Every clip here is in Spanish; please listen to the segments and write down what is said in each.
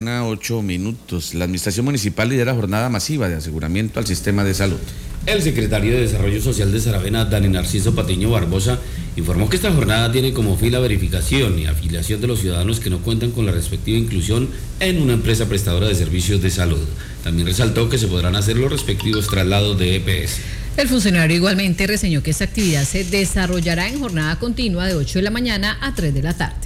mañana, 8 minutos. La Administración Municipal lidera jornada masiva de aseguramiento al sistema de salud. El secretario de Desarrollo Social de Saravena, Dani Narciso Patiño Barbosa, informó que esta jornada tiene como fin la verificación y afiliación de los ciudadanos que no cuentan con la respectiva inclusión en una empresa prestadora de servicios de salud. También resaltó que se podrán hacer los respectivos traslados de EPS. El funcionario igualmente reseñó que esta actividad se desarrollará en jornada continua de 8 de la mañana a 3 de la tarde.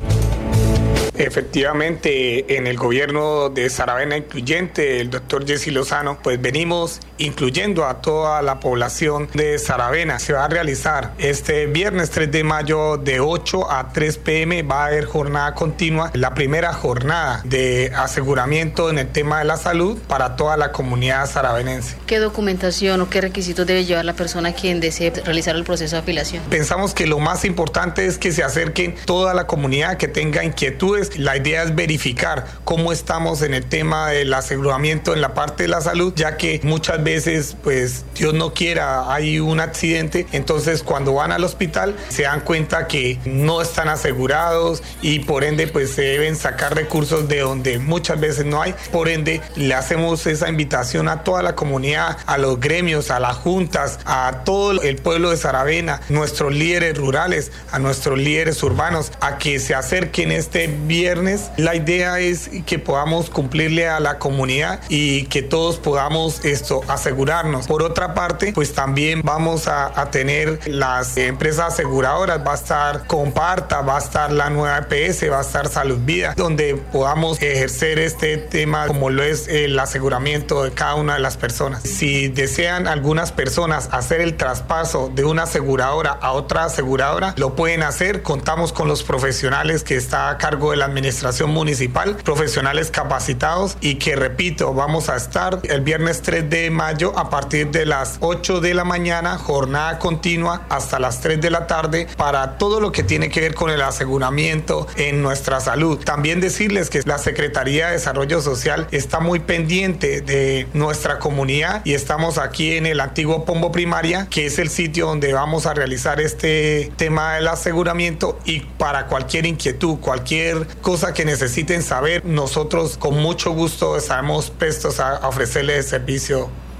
Efectivamente, en el gobierno de Saravena Incluyente, el doctor Jesse Lozano, pues venimos incluyendo a toda la población de Saravena. Se va a realizar este viernes 3 de mayo de 8 a 3 p.m. Va a haber jornada continua, la primera jornada de aseguramiento en el tema de la salud para toda la comunidad saravenense. ¿Qué documentación o qué requisitos debe llevar la persona quien desee realizar el proceso de afiliación? Pensamos que lo más importante es que se acerquen toda la comunidad que tenga inquietudes. La idea es verificar cómo estamos en el tema del aseguramiento en la parte de la salud, ya que muchas veces, pues Dios no quiera, hay un accidente, entonces cuando van al hospital se dan cuenta que no están asegurados y por ende pues se deben sacar recursos de donde muchas veces no hay. Por ende le hacemos esa invitación a toda la comunidad, a los gremios, a las juntas, a todo el pueblo de Saravena, nuestros líderes rurales, a nuestros líderes urbanos, a que se acerquen este viernes. La idea es que podamos cumplirle a la comunidad y que todos podamos asegurarnos. Por otra parte, pues también vamos a tener las empresas aseguradoras, va a estar Comparta, va a estar la nueva EPS, va a estar Salud Vida, donde podamos ejercer este tema como lo es el aseguramiento de cada una de las personas. Si desean algunas personas hacer el traspaso de una aseguradora a otra aseguradora, lo pueden hacer. Contamos con los profesionales que está a cargo de la administración municipal, profesionales capacitados y que, repito, vamos a estar el viernes 3 de mayo a partir de las 8 de la mañana, jornada continua hasta las 3 de la tarde para todo lo que tiene que ver con el aseguramiento en nuestra salud. También decirles que la Secretaría de Desarrollo Social está muy pendiente de nuestra comunidad y estamos aquí en el antiguo Pombo Primaria, que es el sitio donde vamos a realizar este tema del aseguramiento, y para cualquier inquietud, cualquier cosa que necesiten saber, nosotros con mucho gusto estaremos prestos a ofrecerles el servicio